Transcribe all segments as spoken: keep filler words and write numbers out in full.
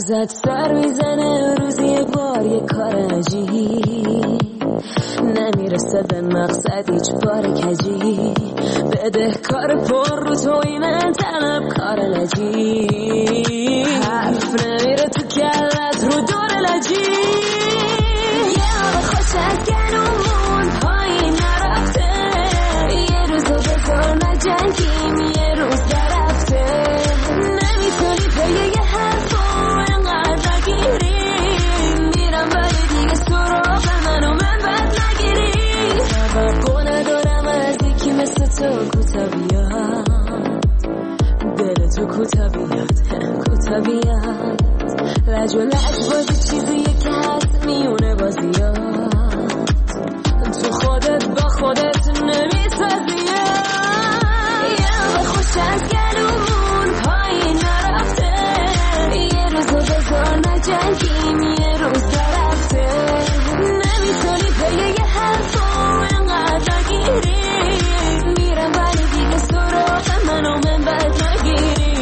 ازت سر میزنه روزی یه بار یه کار عجیب، نمیرسه به مقصد هیچ بار کجی، بده کار پر رو توی من طلب کار نجیب، حرف نمیره تو کلت رو دور لجی، یه آب خوش از گلومون پایین نرفته، یه روزو بذار نجنگیم یه روز درفته، نمیتونی پیه یه حرفو انقدر نگیری، میرم ولی دیگه سراغ منو من بد نگیری، توقع ندارم از یکی مثل تو کوتا بیاد، دل تو کوتا بیاد کوتا بیاد، لج و لج بازی چیزیه که هست میونه بازیات، تو خودت با خودت نمیسازیه، یه به خوش از گلومون پایین نرفته، یه روزو بذار نجنگیم یه روز درفته، نمیتونی پیه یه حرفو انقدر نگیری، میرم ولی دیگه سراغ منو من بد نگیری.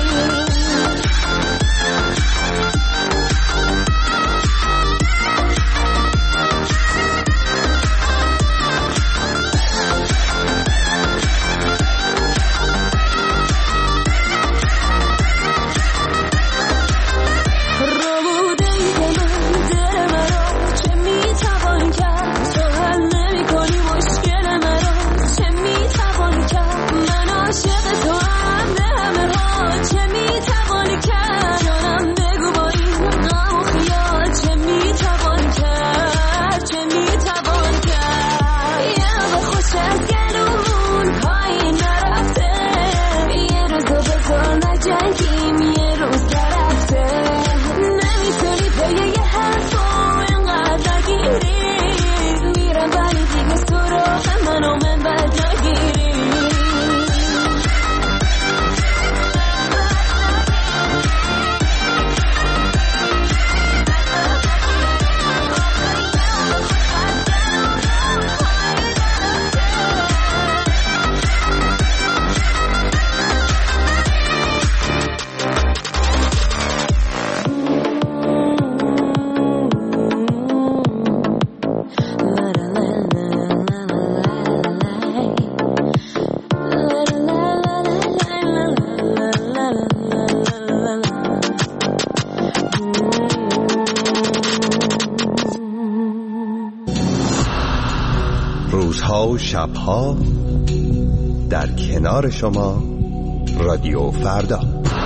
روزها و شبها در کنار شما رادیو فردا.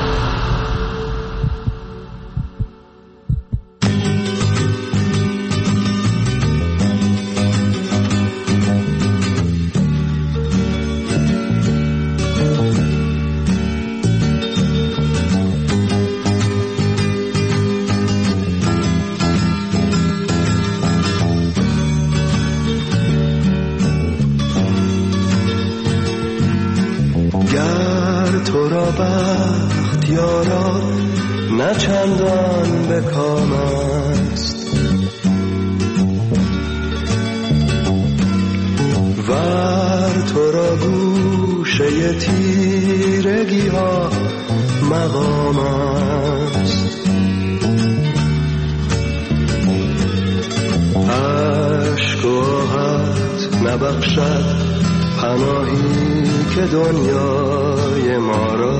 بخت یارا نه چندان به کام است، ور تو را گوشه تیرگی ها مقام است، عشق و آهت نبخشد پناهی که دنیای ما را،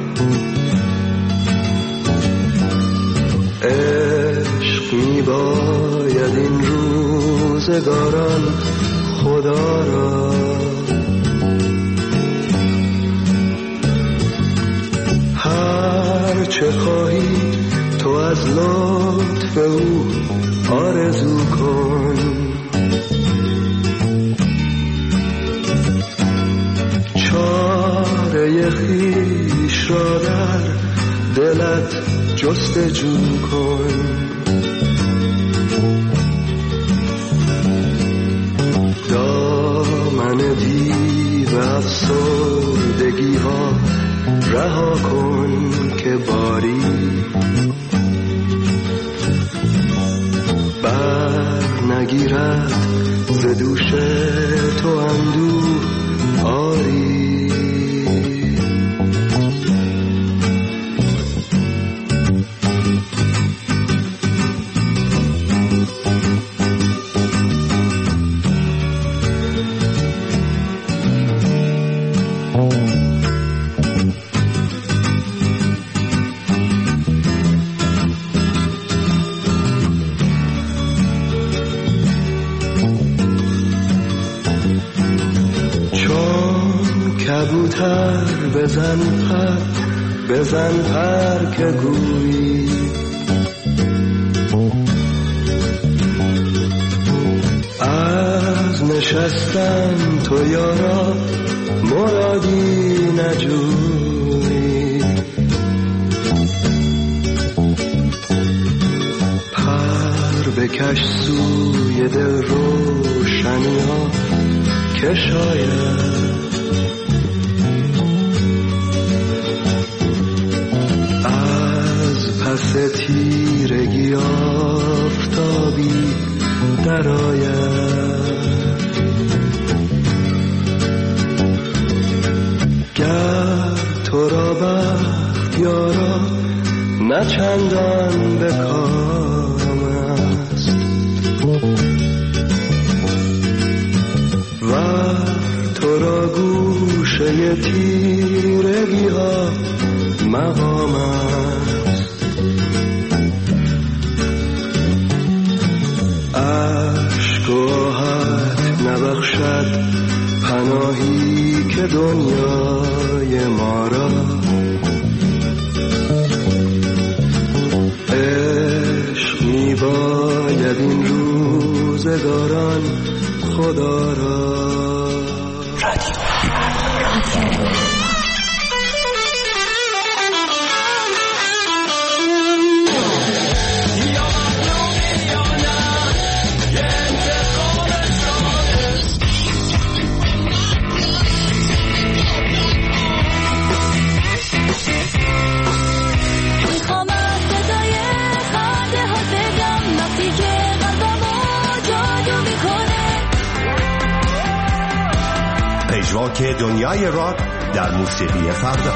عشق می باید این روزگاران خدا را، هر چه خواهی تو از لطف او آرزو کن، چاره خویش را در دلت جستجو کن، دامن دیو افسردگی ها رها کن که باری بر نگیرد ز دوش تو اندوه آری. کبوتر بزن پر بزن پر که گویی از نشستن تو یارا مرادی نجویی پر بکش سوی دل روشنی ها که شاید از پس تیرگی آفتابی درآید گر تو را بخت یارا نه چندان به کام است و تو را گوشه تیرگی ها مقام است عشق و آهت نبخشد پناهی که دنیای ما را عشق می باید این روزگاران خدا را پژواک دنیای راک در موسیقی فردا.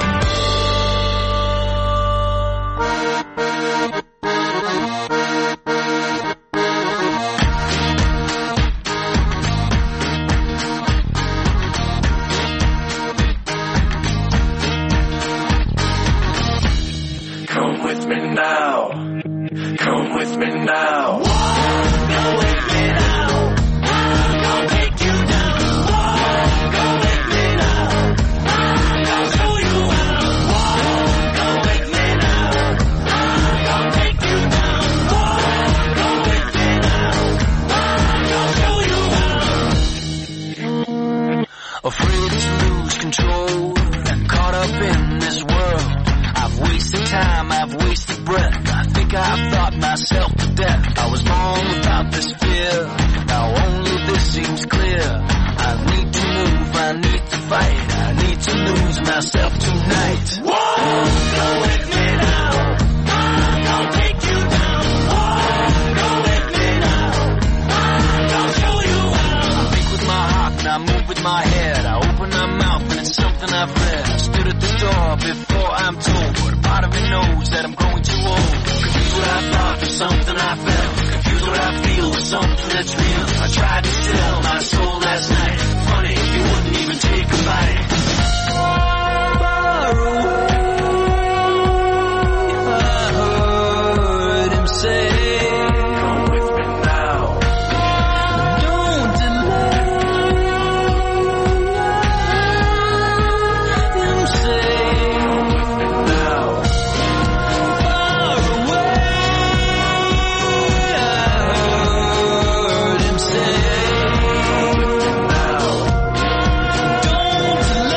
Come with me now. Come with me now. Go with me now. I'm gonna take you down. Go with me now. I'm gonna show you how. Go with me now. I'm gonna take you down. Go with me now. I'm gonna show you how. Afraid to lose control. Caught up in this world. I've wasted time, I've wasted breath. I think I've thought myself to death. I was born without this fear. Now only this seems clear. I need to move, I need to fight. I need to lose myself tonight. Whoa, go with me now. I'm gonna take you down. Whoa, go with me now. I'm gonna show you how. I think with my heart and I move with my head. I open my mouth and it's something I've read. I stood at the door before I'm told. But a part of me knows that I'm growing too old. Confused what I thought with something I felt. Confused what I feel with something that's real. I tried to sell my soul last night. Funny, you wouldn't even take a bite. Far away, I heard him say, come with me now. Don't delay. Him say, come with me now. Far away, I heard him say, come with me now. Don't delay.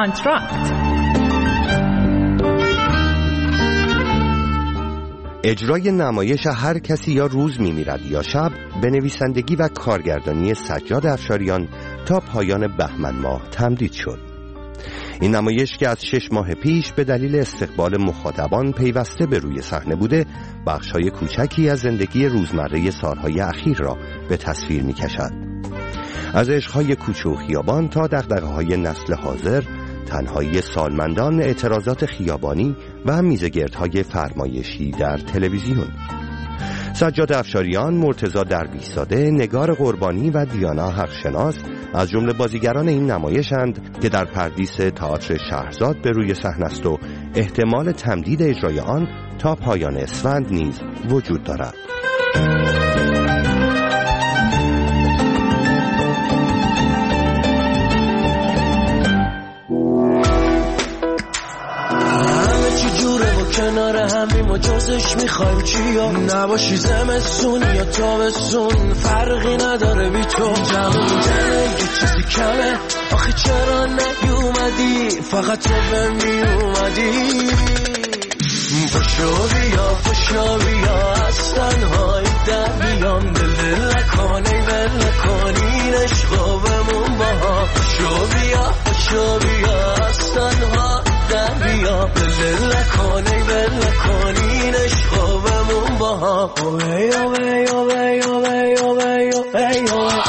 آنتراکت. اجرای نمایش هر کسی یا روز می‌میرد یا شب به نویسندگی و کارگردانی سجاد افشاریان تا پایان بهمن ماه تمدید شد. این نمایش که از شش ماه پیش به دلیل استقبال مخاطبان پیوسته به روی صحنه بوده، بخش‌های کوچکی از زندگی روزمره سالهای اخیر را به تصویر می‌کشد. از عشق‌های کوچه و خیابان تا دغدغه‌های نسل حاضر، تنهایی سالمندان، اعتراضات خیابانی و میزگردهای فرمایشی در تلویزیون. سجاد افشاریان، مرتضی درویش‌زاده، نگار قربانی و دیانا حقشناس از جمله بازیگران این نمایشند که در پردیس تئاتر شهرزاد به روی صحنه است و احتمال تمدید اجرای آن تا پایان اسفند نیز وجود دارد. کنار همیم و جزش میخوایم چیا نباشی، زمستون یا تابستون فرقی نداره بی تو. جمعون دنه یه چیزی کمه، آخی چرا نیومدی، فقط تو به میومدی. پشو بیا پشو بیا از تنهایی در بیام، دل لکنی بل لکنین عشقا بمون با ها. پشو بیا پشو بیا از تنها در بیام، دل لکنی بل لکنین عشقا بمون با ها. اوه اوه اوه اوه اوه اوه.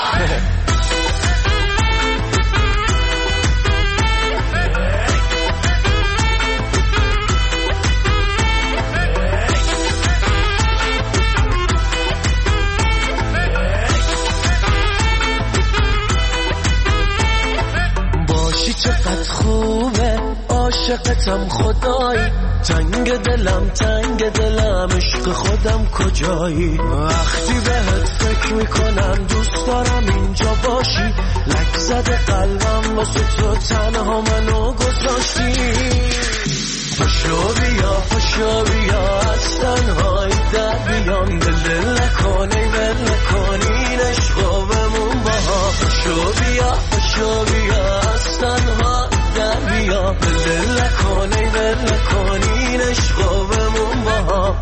چقدر خوبه عاشقتم خدایی، تنگ دلم تنگ دلم عشق خودم کجایی. وقتی بهت فکر میکنم دوست دارم اینجا باشی، لک زده قلبم واسه تو تنها منو گذاشتی. پشو بیا پشو بیا از تنهایی در بیام، دل لکنی بل لکنین عشقا بمون با ها. پشو بیا پشو بیا از تنها در بیام، دل لکنی بل لکنین عشقا بمون با ها.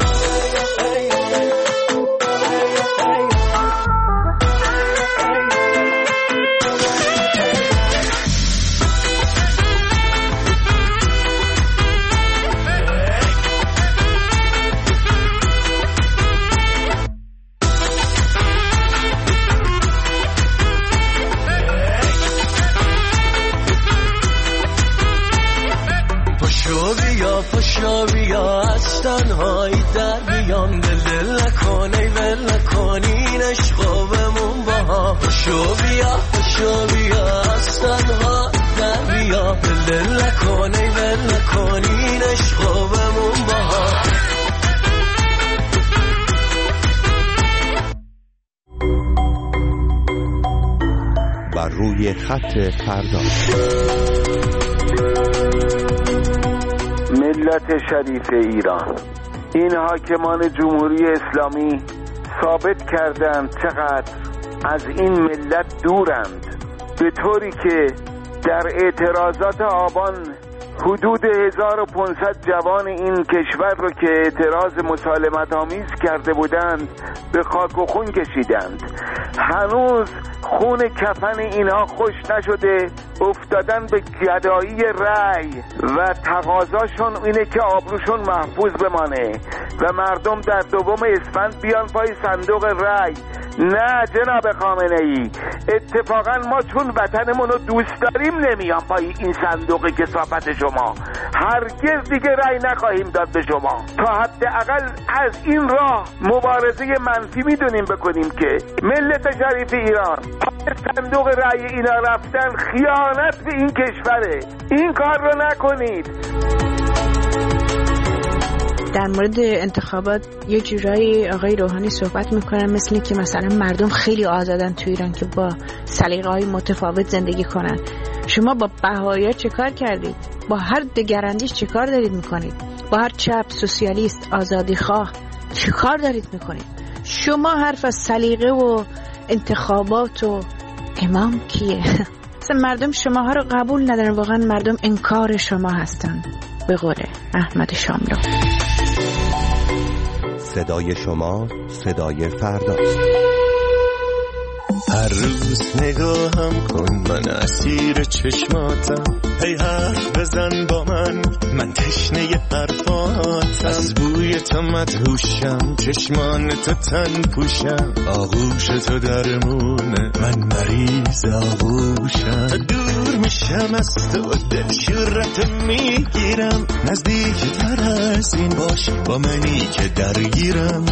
پشو بیا از تنهایی در بیام، دل لکنی بل لکنین عشقا بمون با ها. پشو بیا پشو بیا از تنها در بیام، دل لکنی بل لکنین عشقا بمون با ها. بر روی خط فردا. ملت شریف ایران، این حاکمان جمهوری اسلامی ثابت کردند چقدر از این ملت دورند، به طوری که در اعتراضات آبان حدود هزار و پانصد جوان این کشور رو که اعتراض مسالمت آمیز کرده بودند به خاک و خون کشیدند. هنوز خون کفن اینها خوش نشده، افتادن به گدایی رأی و تقاضاشون اینه که آبروشون محفوظ بمانه و مردم در دوم اسفند بیان پای صندوق رأی. نه جناب خامنه ای، اتفاقا ما چون وطنمون رو دوست داریم نمیان پای این صندوق کثافت شما. هرگز دیگه رأی نخواهیم داد به شما تا حداقل از این راه مبارزه منفی میدونیم بکنیم که ملت شریف ایران پای صندوق رأی اینا رفتن خیانت به این کشوره. این کار رو نکنید. در مورد انتخابات یه جورایی آقای روحانی صحبت میکنن مثل که مثلا مردم خیلی آزادن تو ایران که با سلیقه‌های متفاوت زندگی کنن. شما با بهایی‌ها چه کار کردید؟ با هر دگراندیش چه کار دارید میکنید؟ با هر چپ، سوسیالیست، آزادی خواه چه کار دارید میکنید؟ شما حرف از سلیقه و انتخابات و امام کیه؟ اصلا مردم شماها رو قبول ندارن، واقعا مردم انکار شما هستن، به قول احمد شاملو. صدای شما صدای فرداست. هر روز نگاهم کن، من اسیر چشماتم. هی حرف بزن با من، من تشنه حرفاتم. از بوی تو مدهوشم، چشمان تو تن پوشم. آغوش تو درمونه، من مریض آغوشم. دور میشم از تو، دل شورت میگیرم. نزدیک تر از این باش با منی که درگیرم.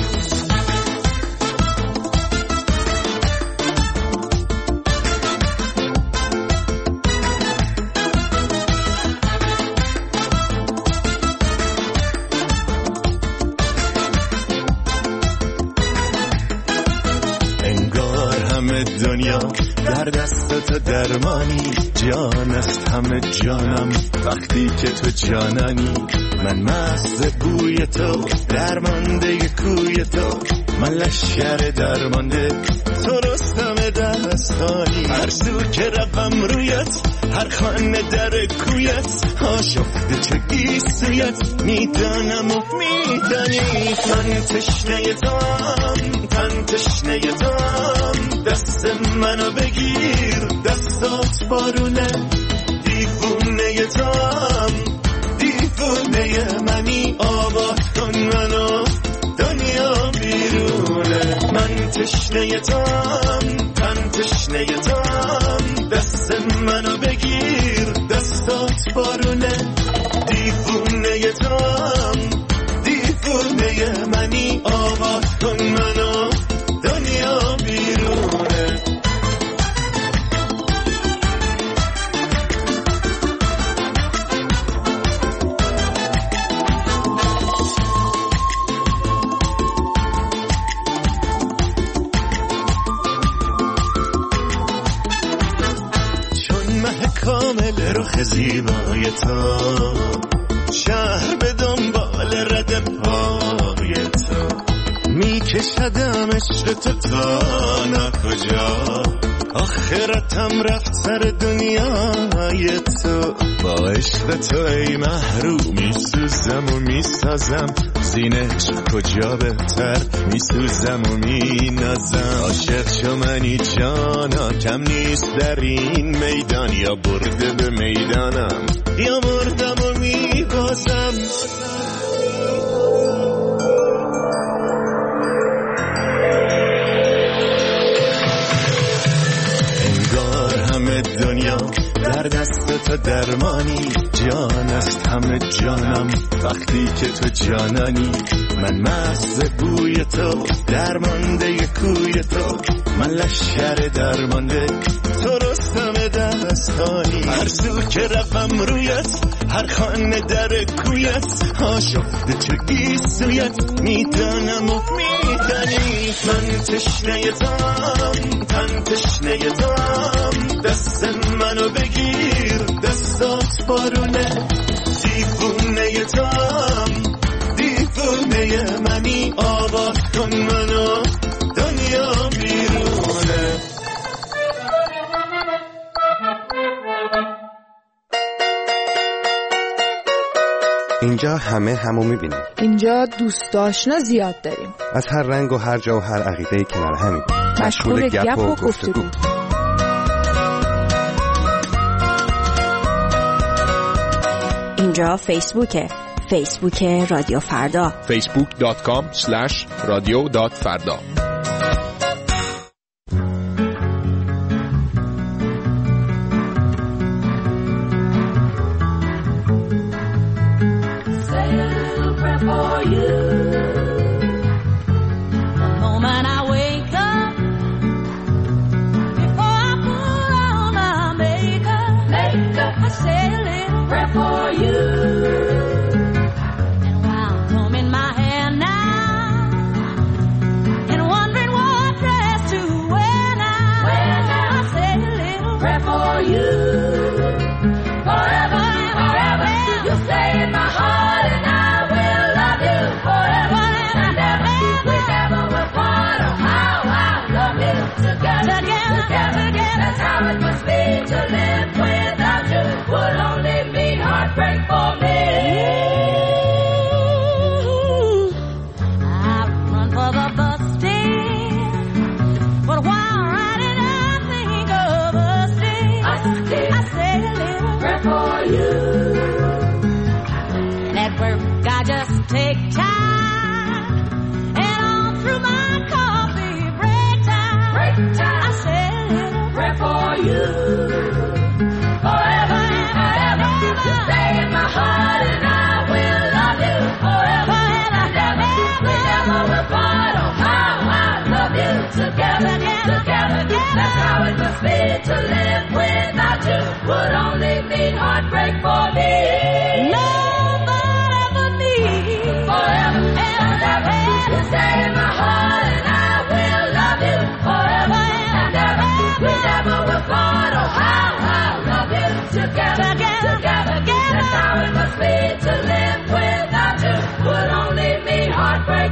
دنیا در دست تو درمانی، جان است همه جانم وقتی که تو جانانی. من مست بوی تو، درمانده کوی تو. من لشکر درمانده، تو رستم دستانی. هر سو که روم رویت، هر خانه در کویت. آشفته چه گیسویت، میدانم و میدانی. من تشنه توام، تن تشنه توام. دست منو بگیر، دستات بارونه. دیوونه توام، دیوونه منی. آباد کن منو، دنیا بیرونه. من تشنه توام، تن تشنه توام. دست منو بگیر، دستات بارونه. دیوونه توام، دیوونه منی. آباد کن منو، دنیا بیرونه. کامل رخ زیبای تو، شهر به دنبال رد پای تو. میکشدم عشق تو تا نکجا، آخرتم رفت سر دنیای تو. با عشق تو ای محروم میسوزم و میسازم. زین عشق کجا بهتر، میسوزم و مینازم. عاشق شو منی جانا، کم نیست در این میدان. یا برده به میدانم، یا مردم و میبازم. انگار همه دنیا در دست تو درمانی، جان است همه جانم وقتی که تو جانانی. من مست بوی تو، درمانده کوی تو. من لشکر درمانده، تو رستم دستانی. هر سو که روم رویت، هر خانه در کویت. آشفته چه گیسویت، میدانم و میدانی. من تشنه تام، تن تشنه تام. دست منو بگیر، دستات بارونه. دیوونه تام، دیوونه منی. آباد کن منو، دنیا بیرونه. اینجا همه همو میبینیم. اینجا دوست آشنا زیاد داریم. از هر رنگ و هر جا و هر عقیده کنار همین. مشغول گپ و گفتگو. اینجا فیسبوکه. فیسبوک رادیو فردا. فیسبوک دات کام اسلش رادیو دات فردا. Forever, forever, you stay in my heart and I will love you forever.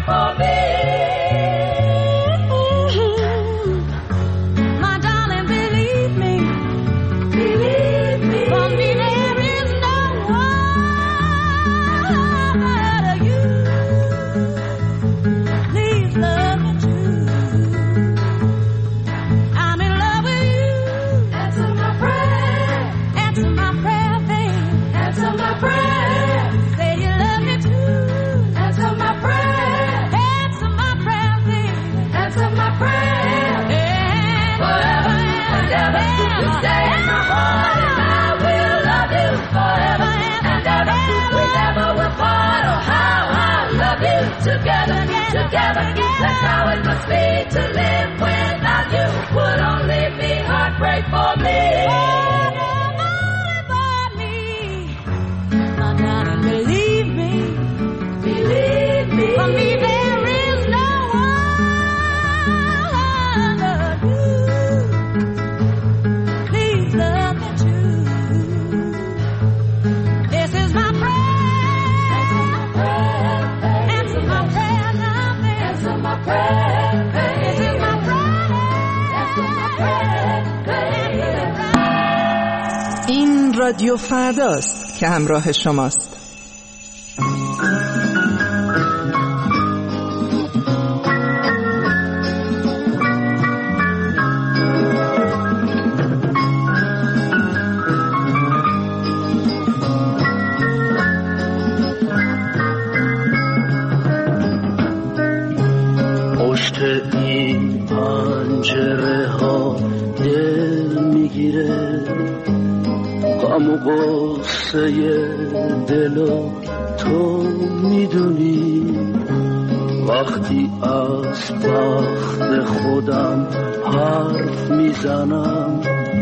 for me. Together, together, that's how it must be to live without you. Would only be heartbreak for me. My darling, believe me, believe me. For me, there is no one but you. Please love me too. This is my prayer. این رادیو فرداست که همراه شماست. پشت این پنجره ها دل میگیره، غم و غصه دلو تو میدونی. وقتی از بخت خودم حرف میزنم،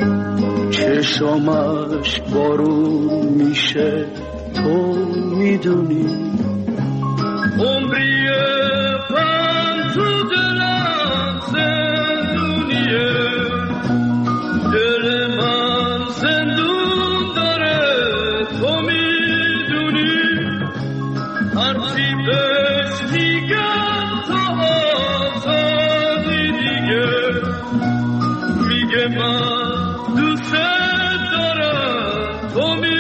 چشمش بارون میشه تو میدونی. عمریه من تو دلم زندونیه، دل من زندون داره تو میدونی. هرچی بهش میگم تو آزادی دیگه، میگه من دوست دارم تو میدونی.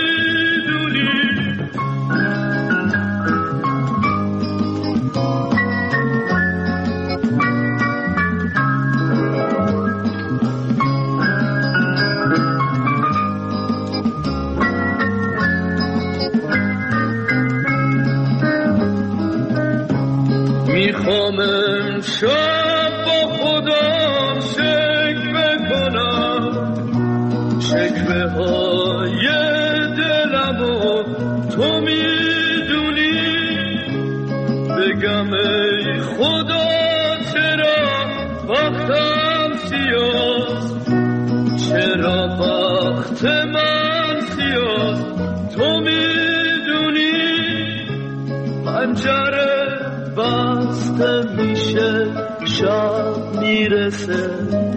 میخوام امشب با خودم شکوه کنم، شکوه های دلمو تو میدونی. بگم ای خدا چرا وقتم سیاست، چرا وقت من سیاست تو میدونی. پنجره بسته میشه شب میرسه،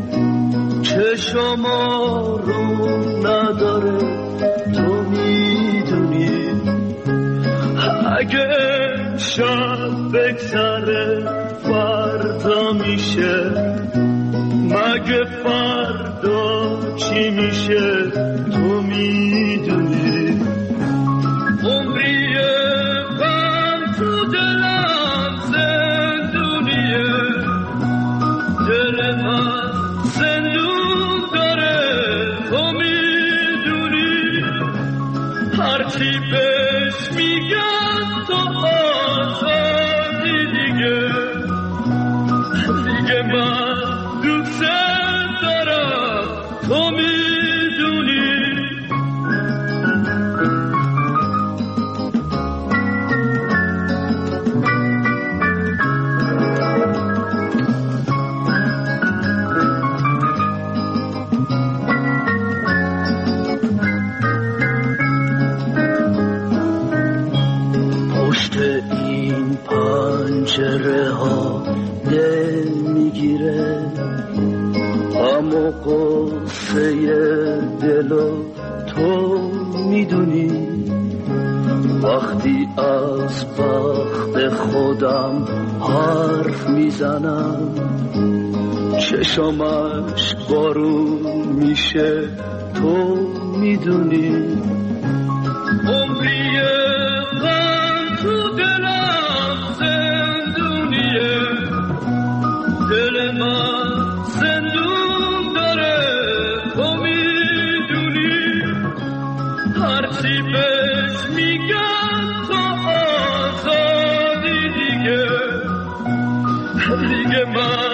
چشما رو نداره تو میدونی. اگه شب بگذره فردا میشه، مگه فردا چی میشه تو میدونی. عمریه من تو دلم زندونیه، دل من زندون داره تو میدونی. هرچی بهش میگم تو آزادی دیگه، دیگه من دوست دارم تو میدونی. پنجره ها دل میگیره، اما قصه دلو تو میدونی. وقتی از بخت خودم حرف میزنم چشمش بارون میشه تو میدونی عمری غم تو دلم زندونیه دل من زندون داره تو میدونی هرچی بهش میگن تو آزادی دیگه دیگه من